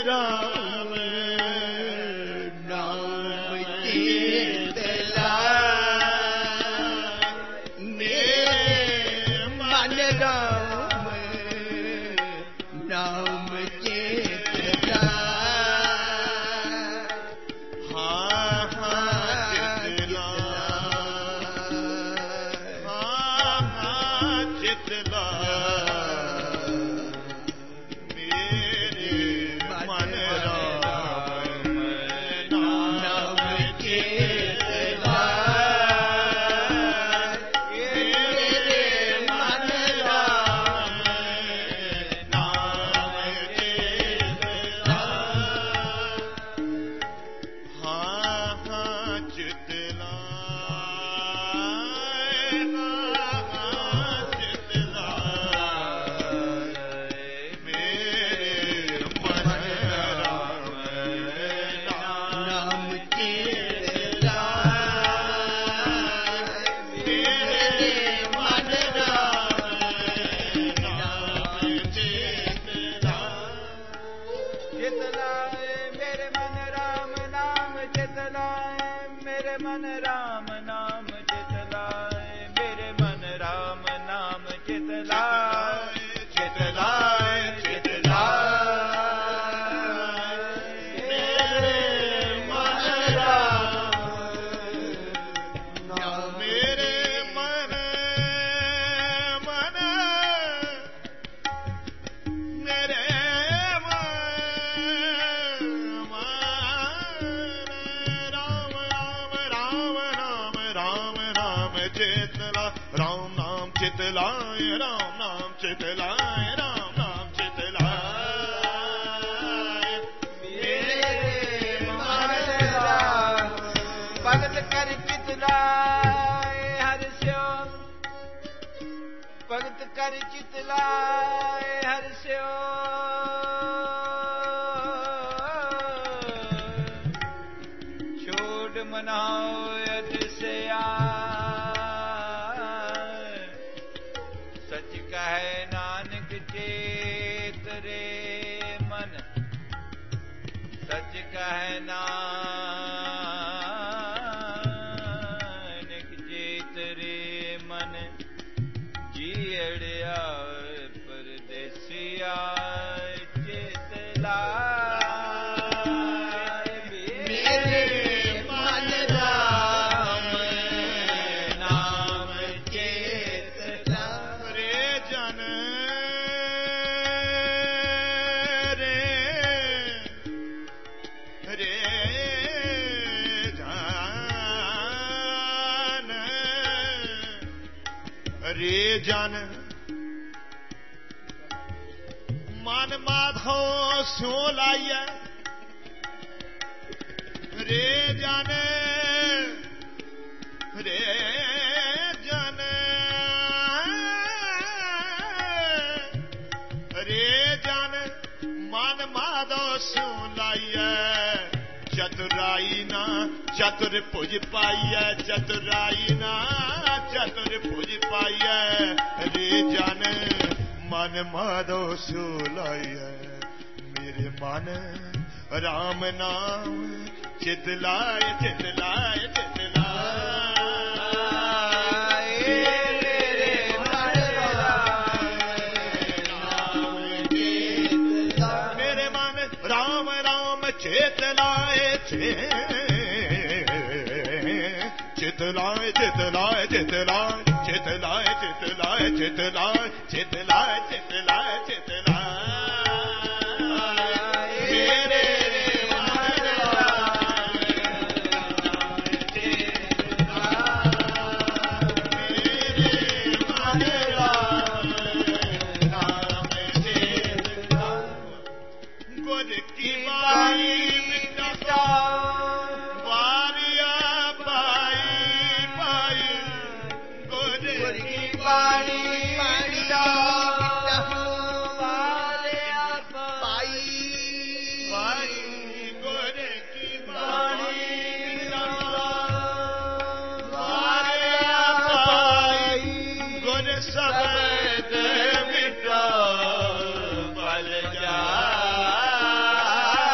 राम नाम चित लाए मेरे मन राम नाम चित लाए हाँ हाँ चित लाए हाँ हाँ चित लाए मेरे मन राम नाम चित लाए मेरे मन राम नाम चित लाए हाँ हाँ चित लाए हाँ चित लाए मेरे मन राम नाम चित लाए मेरे मन राम नाम चित लाए चित लाए मेरे मन राम नाम चित लाए मेरे मन राम नाम चित लाए मेरे मन राम नाम चित लाए चित लाए चित लाए मेरे मन राम नाम मेरे मन मन मेरे राम राम राम राम राम चित ला राम नाम चित लाए राम नाम चित लाए राम नाम चित लाए मेरे मन राम भगत कर चित लाए हर श्योम भगत कर चित लाए हर श्योम छोड़ मनाओ अतिशया सच कहे नानक चेत रे मन सच कहे नानक चेत रे मन जीअड़िया परदेसिया चित लाए मेरे मन राम नाम चित लाए रे जन रे रे जान रे जन मन माधो स्यों लाइए रे जन रे जन रे जन मन माधो स्यों लाइए चतुराई ना चतुर भुज पाइए चतुराई ना चतुर भुज पाइए रे जन मन माधो स्यों लाइए मेरे मन राम नाम चित लाए चित लाए चित लाए मेरे मन राम चित लाए मेरे मन राम राम चित लाए चित लाए चित लाए चित लाए चित लाए चित लाए चित लाए चित लाए चित लाए चित लाए मेरे मन राम चित लाए मेरे मन राम चित लाए गुर की बाई मिटा वारिया पाई पाई गुर की वाणी मिटा पाई पाई गुर की बाणी वारिया पाई गुर सबद मिटा बल जा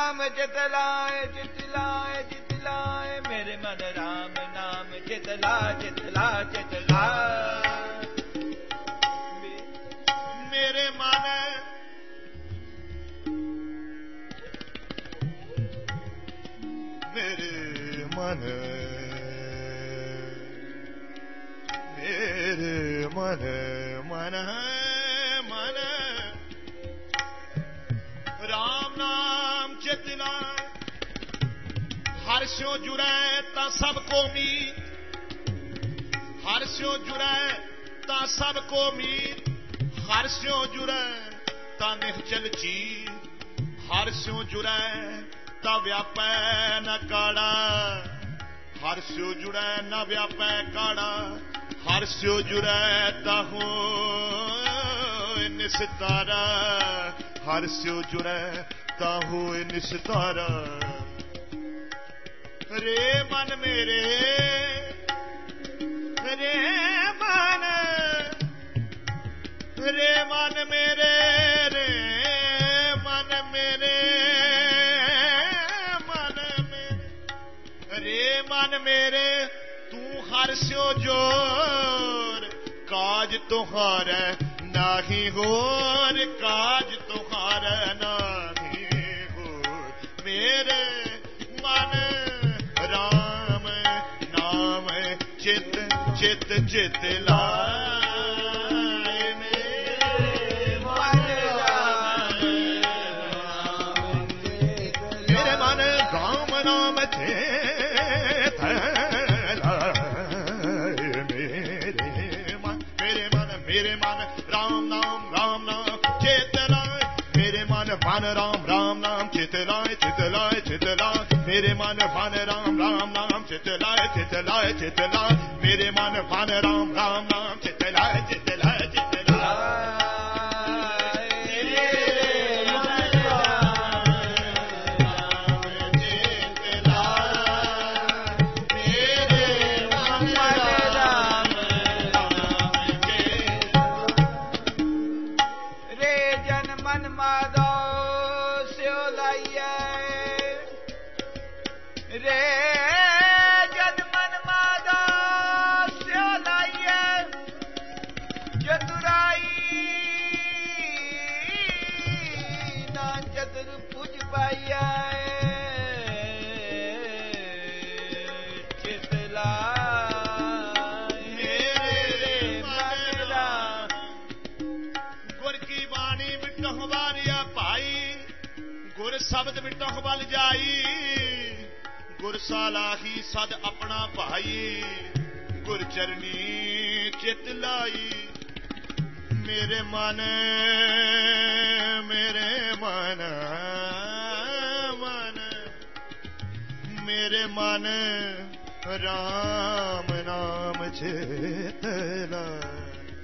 नाम चितलाए चितलाए चितलाए मेरे मन राम नाम चितला चितला चितला मेरे मन मेरे मन मन मन राम नाम चितलाए हर स्यो जुड़ै ता सबको मीत हर स्यो जुड़ै ता सबको मीत हर स्यो जुड़ै ता निश्चल चीर हर स्यो जुड़ै ता व्यापै न काड़ा हर स्यो जुड़ै न व्यापै काड़ा हर स्यो जुड़ै ता हो निस्तारा हर स्यो जुड़ै ता हो निस्तारा रे मन मेरे रे मन मेरे रे मन मेरे रे मन मेरे तू हर स्यो जोर काज तुहारे नाही होर काज तुहारे नाही होर मेरे मन राम नाम चित चित चित लाए मेरे मन राम नाम चित मेरे मन राम नाम चित लाए मेरे मन राम नाम चित लाए चित लाए चित लाए मेरे मन राम नाम चित लाए चित लाए चित लाए मेरे मन राम नाम चित लाए चित लाए चित शब्द मिटह बल जाई गुर सालाही सद अपना भाई गुर चरनी चित लाई मेरे मन मेरे मन राम नाम चित लाई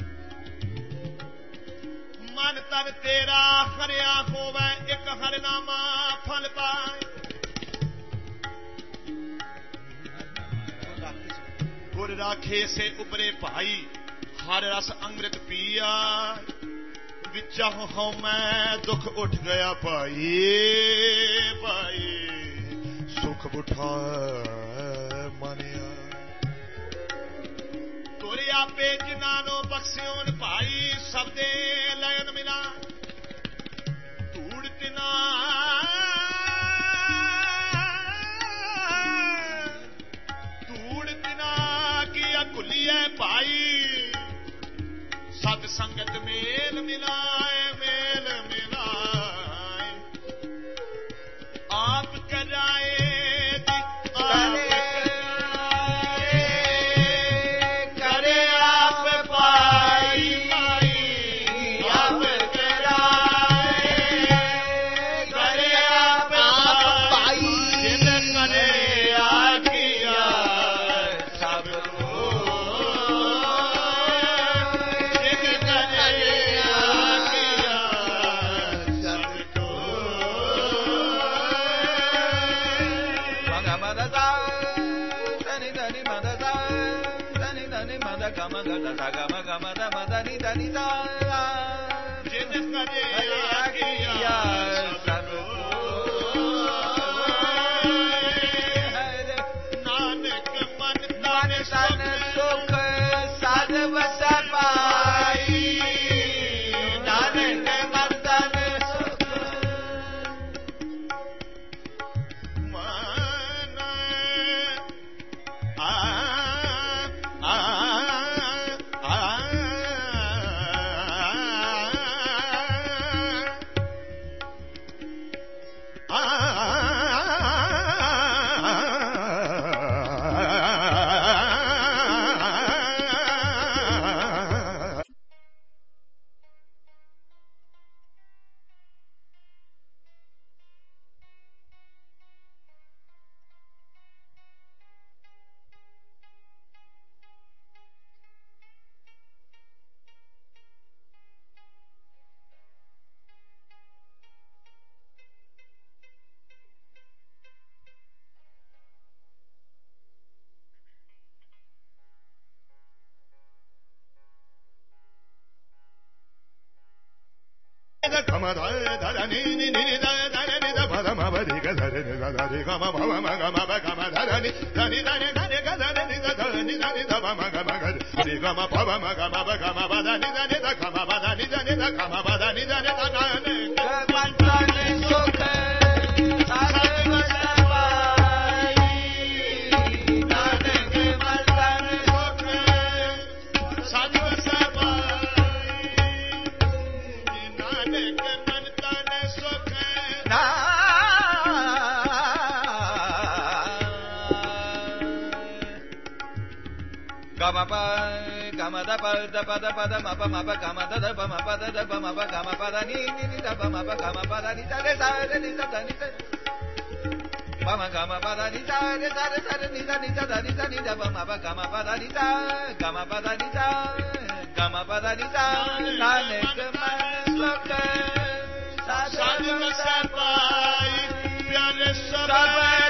मन तन तेरा हरिया होवे एक हरनामा फल पाए गुर राखे से उबरे भाई हर रस अमृत पिया विचा हो मैं दुख उठ गया भाई भाई सुख उठा मनिया तुर आपे जिनानो बख्सियोन भाई सबदे लयन मिला धूड़ तिना किया कुलिया भाई सत संगत मेल मिलाए आप कराए Kama dara ni ni ni dara dara ni da bada ma badi ga dara ni da dara kama baba ma kama ba kama dara ni dani dani dani ga dara ni da dara ni dani da ba ma kama ga ni kama baba ma kama ba kama ba dani dani da kama ba dani dani da kama ba dani dani da ga ni mantane soke Gama pa gama da pa da pa da pa da ma pa gama da da pa ma pa da pa ma pa gama pa da ni ni da pa ma pa gama pa da ni da re sa ni da ni da pa ma gama pa da ni da re sa ni da ni da ni da ni da pa ma pa gama pa da ni da gama pa da ni da gama pa da ni da na ne ke ma soke sa sa pa pyare sa